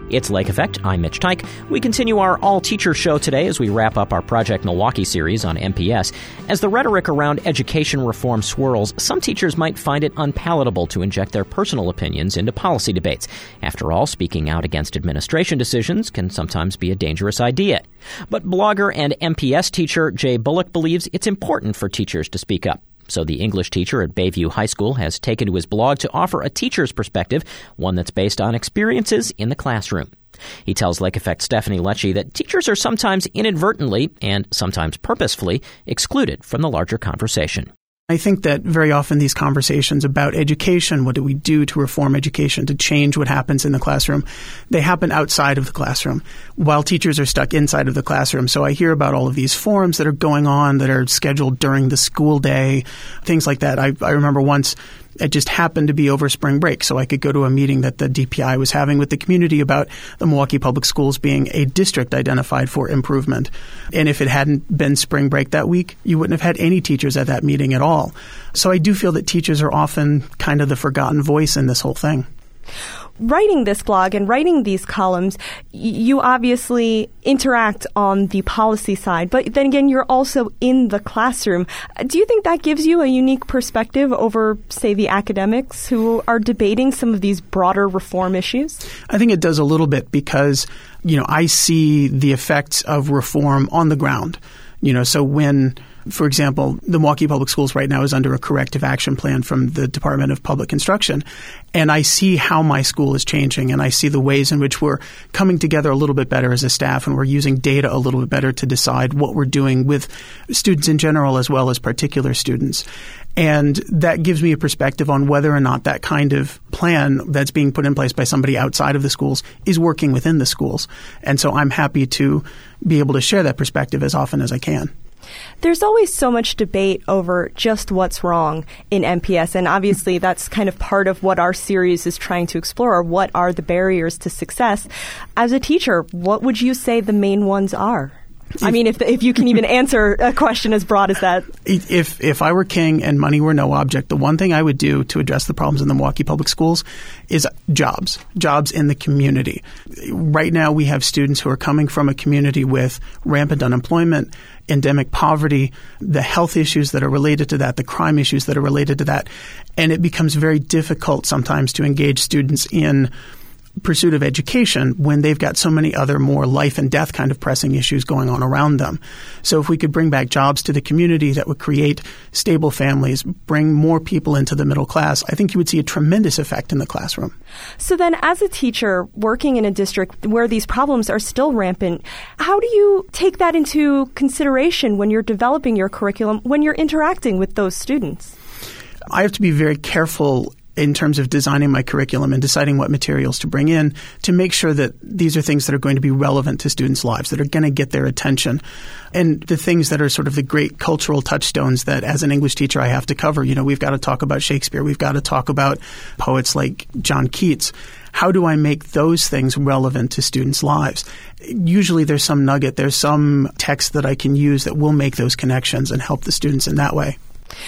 It's Lake Effect. I'm Mitch Tyke. We continue our all-teacher show today as we wrap up our Project Milwaukee series on MPS. As the rhetoric around education reform swirls, some teachers might find it unpalatable to inject their personal opinions into policy debates. After all, speaking out against administration decisions can sometimes be a dangerous idea. But blogger and MPS teacher Jay Bullock believes it's important for teachers to speak up. So the English teacher at Bayview High School has taken to his blog to offer a teacher's perspective, one that's based on experiences in the classroom. He tells Lake Effect Stephanie Lecce that teachers are sometimes inadvertently and sometimes purposefully excluded from the larger conversation. I think that very often these conversations about education, what do we do to reform education, to change what happens in the classroom, they happen outside of the classroom while teachers are stuck inside of the classroom. So I hear about all of these forums that are going on that are scheduled during the school day, things like that. I remember once it just happened to be over spring break, so I could go to a meeting that the DPI was having with the community about the Milwaukee Public Schools being a district identified for improvement. And if it hadn't been spring break that week, you wouldn't have had any teachers at that meeting at all. So I do feel that teachers are often kind of the forgotten voice in this whole thing. Writing this blog and writing these columns, you obviously interact on the policy side, but then again, you're also in the classroom. Do you think that gives you a unique perspective over, say, the academics who are debating some of these broader reform issues? I think it does a little bit because, I see the effects of reform on the ground. So when, for example, the Milwaukee Public Schools right now is under a corrective action plan from the Department of Public Instruction, and I see how my school is changing, and I see the ways in which we're coming together a little bit better as a staff, and we're using data a little bit better to decide what we're doing with students in general as well as particular students. And that gives me a perspective on whether or not that kind of plan that's being put in place by somebody outside of the schools is working within the schools. And so I'm happy to be able to share that perspective as often as I can. There's always so much debate over just what's wrong in MPS, and obviously that's kind of part of what our series is trying to explore. What are the barriers to success? As a teacher, what would you say the main ones are? I mean, if you can even answer a question as broad as that. If I were king and money were no object, the one thing I would do to address the problems in the Milwaukee Public Schools is jobs in the community. Right now, we have students who are coming from a community with rampant unemployment, endemic poverty, the health issues that are related to that, the crime issues that are related to that. And it becomes very difficult sometimes to engage students in pursuit of education when they've got so many other more life and death kind of pressing issues going on around them. So if we could bring back jobs to the community that would create stable families, bring more people into the middle class, I think you would see a tremendous effect in the classroom. So then as a teacher working in a district where these problems are still rampant, how do you take that into consideration when you're developing your curriculum, when you're interacting with those students? I have to be very careful in terms of designing my curriculum and deciding what materials to bring in to make sure that these are things that are going to be relevant to students' lives, that are going to get their attention. And the things that are sort of the great cultural touchstones that as an English teacher I have to cover. We've got to talk about Shakespeare. We've got to talk about poets like John Keats. How do I make those things relevant to students' lives? Usually there's some nugget, there's some text that I can use that will make those connections and help the students in that way.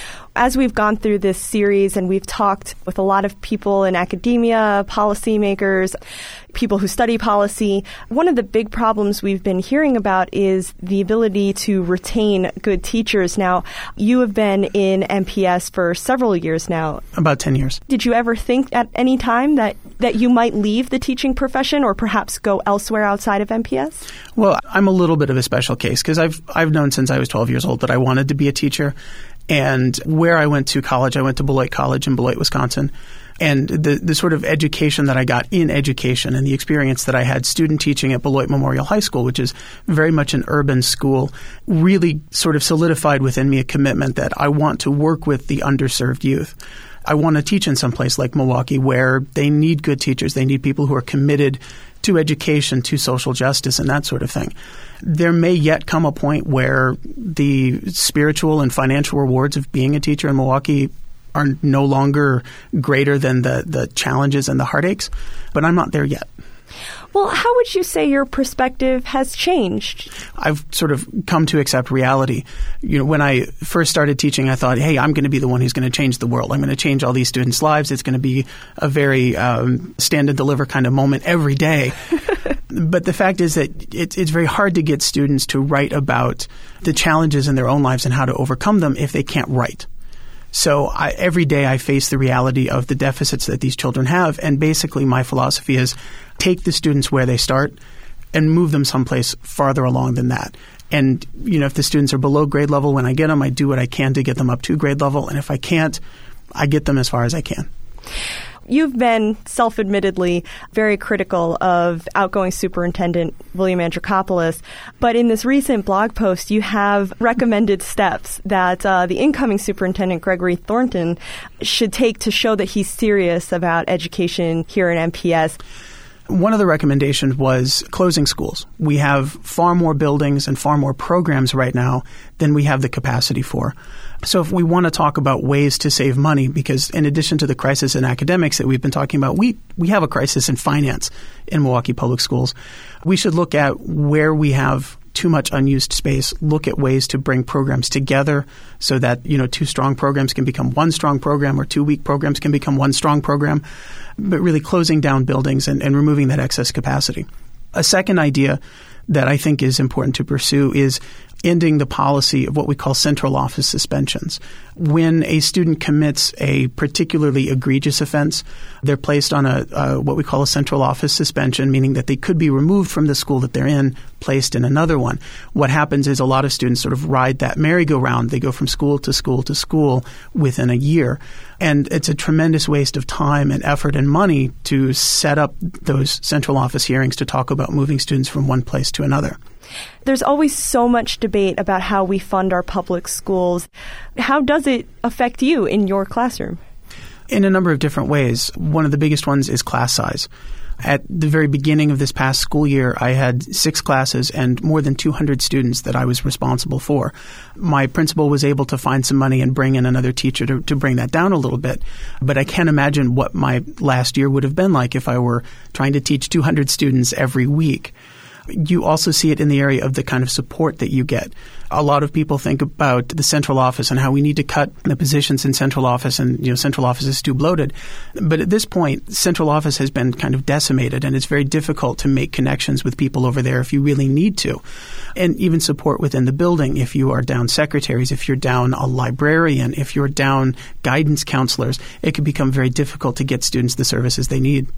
As we've gone through this series and we've talked with a lot of people in academia, policymakers, people who study policy, one of the big problems we've been hearing about is the ability to retain good teachers. Now, you have been in MPS for several years now. About 10 years. Did you ever think at any time that you might leave the teaching profession or perhaps go elsewhere outside of MPS? Well, I'm a little bit of a special case because I've known since I was 12 years old that I wanted to be a teacher. And where I went to college, I went to Beloit College in Beloit, Wisconsin. And the sort of education that I got in education and the experience that I had student teaching at Beloit Memorial High School, which is very much an urban school, really sort of solidified within me a commitment that I want to work with the underserved youth. I want to teach in some place like Milwaukee where they need good teachers. They need people who are committed to education, to social justice, and that sort of thing. There may yet come a point where the spiritual and financial rewards of being a teacher in Milwaukee are no longer greater than the challenges and the heartaches, but I'm not there yet. Well, how would you say your perspective has changed? I've sort of come to accept reality. When I first started teaching, I thought, hey, I'm going to be the one who's going to change the world. I'm going to change all these students' lives. It's going to be a very stand and deliver kind of moment every day. But the fact is that it's very hard to get students to write about the challenges in their own lives and how to overcome them if they can't write. So every day I face the reality of the deficits that these children have. And basically my philosophy is take the students where they start and move them someplace farther along than that. And, if the students are below grade level when I get them, I do what I can to get them up to grade level. And if I can't, I get them as far as I can. You've been self-admittedly very critical of outgoing Superintendent William Andrikopoulos, but in this recent blog post, you have recommended steps that the incoming Superintendent Gregory Thornton should take to show that he's serious about education here at MPS. One of the recommendations was closing schools. We have far more buildings and far more programs right now than we have the capacity for. So if we want to talk about ways to save money, because in addition to the crisis in academics that we've been talking about, we have a crisis in finance in Milwaukee Public Schools. We should look at where we have too much unused space, look at ways to bring programs together so that, two strong programs can become one strong program or two weak programs can become one strong program, but really closing down buildings and removing that excess capacity. A second idea that I think is important to pursue is ending the policy of what we call central office suspensions. When a student commits a particularly egregious offense, they're placed on what we call a central office suspension, meaning that they could be removed from the school that they're in, placed in another one. What happens is a lot of students sort of ride that merry-go-round. They go from school to school to school within a year. And it's a tremendous waste of time and effort and money to set up those central office hearings to talk about moving students from one place to another. There's always so much debate about how we fund our public schools. How does it affect you in your classroom? In a number of different ways. One of the biggest ones is class size. At the very beginning of this past school year, I had 6 classes and more than 200 students that I was responsible for. My principal was able to find some money and bring in another teacher to bring that down a little bit. But I can't imagine what my last year would have been like if I were trying to teach 200 students every week. You also see it in the area of the kind of support that you get. A lot of people think about the central office and how we need to cut the positions in central office, and central office is too bloated. But at this point, central office has been kind of decimated, and it's very difficult to make connections with people over there if you really need to. And even support within the building, if you are down secretaries, if you're down a librarian, if you're down guidance counselors, it can become very difficult to get students the services they need.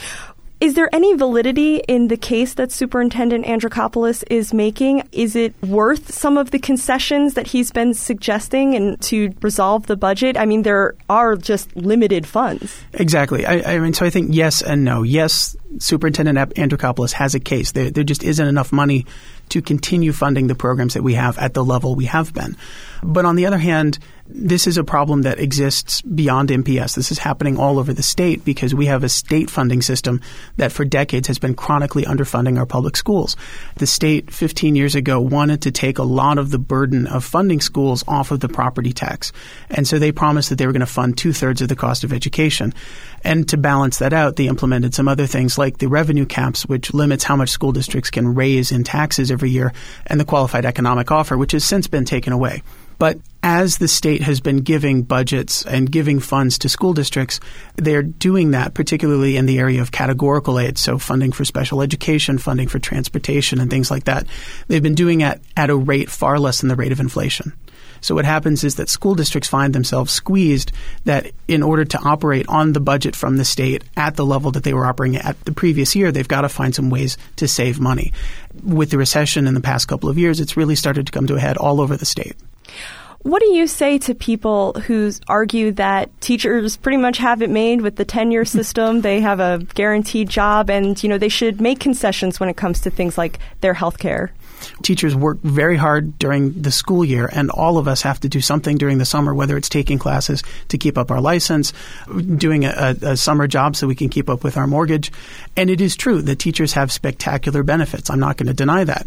Is there any validity in the case that Superintendent Andrikopoulos is making? Is it worth some of the concessions that he's been suggesting and to resolve the budget? I mean, there are just limited funds. Exactly. So I think yes and no. Yes, Superintendent Andrikopoulos has a case. There just isn't enough money to continue funding the programs that we have at the level we have been. But on the other hand, this is a problem that exists beyond MPS. This is happening all over the state because we have a state funding system that for decades has been chronically underfunding our public schools. The state 15 years ago wanted to take a lot of the burden of funding schools off of the property tax. And so they promised that they were going to fund 2/3 of the cost of education. And to balance that out, they implemented some other things like the revenue caps, which limits how much school districts can raise in taxes every year, and the qualified economic offer, which has since been taken away. But as the state has been giving budgets and giving funds to school districts, they're doing that particularly in the area of categorical aid, so funding for special education, funding for transportation, and things like that. They've been doing it at a rate far less than the rate of inflation. So what happens is that school districts find themselves squeezed that in order to operate on the budget from the state at the level that they were operating at the previous year, they've got to find some ways to save money. With the recession in the past couple of years, it's really started to come to a head all over the state. What do you say to people who argue that teachers pretty much have it made with the tenure system? They have a guaranteed job and, they should make concessions when it comes to things like their health care. Teachers work very hard during the school year, and all of us have to do something during the summer, whether it's taking classes to keep up our license, doing a summer job so we can keep up with our mortgage. And it is true that teachers have spectacular benefits. I'm not going to deny that.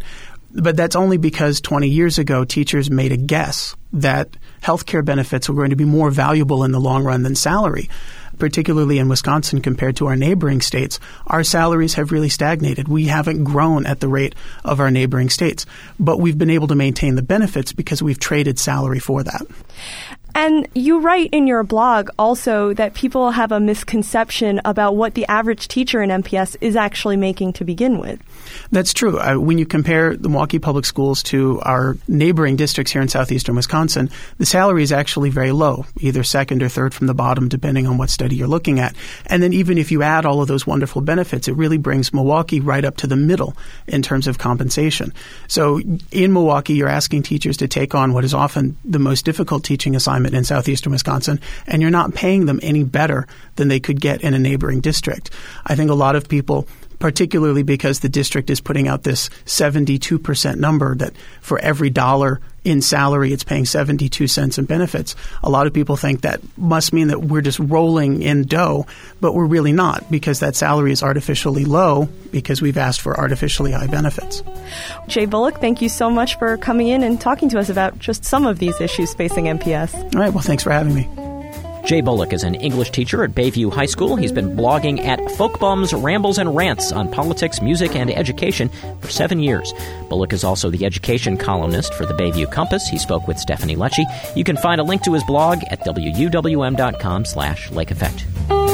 But that's only because 20 years ago, teachers made a guess that healthcare benefits were going to be more valuable in the long run than salary. Particularly in Wisconsin compared to our neighboring states, our salaries have really stagnated. We haven't grown at the rate of our neighboring states, but we've been able to maintain the benefits because we've traded salary for that. And you write in your blog also that people have a misconception about what the average teacher in MPS is actually making to begin with. That's true. When you compare the Milwaukee Public Schools to our neighboring districts here in southeastern Wisconsin, the salary is actually very low, either second or third from the bottom, depending on what study you're looking at. And then even if you add all of those wonderful benefits, it really brings Milwaukee right up to the middle in terms of compensation. So in Milwaukee, you're asking teachers to take on what is often the most difficult teaching assignment in southeastern Wisconsin, and you're not paying them any better than they could get in a neighboring district. I think a lot of people, particularly because the district is putting out this 72% number that for every dollar in salary, it's paying 72 cents in benefits. A lot of people think that must mean that we're just rolling in dough, but we're really not, because that salary is artificially low because we've asked for artificially high benefits. Jay Bullock, thank you so much for coming in and talking to us about just some of these issues facing MPS. All right. Well, thanks for having me. Jay Bullock is an English teacher at Bayview High School. He's been blogging at Folkbums, Rambles, and Rants on politics, music, and education for 7 years. Bullock is also the education columnist for the Bayview Compass. He spoke with Stephanie Lecce. You can find a link to his blog at wuwm.com/Lake Effect.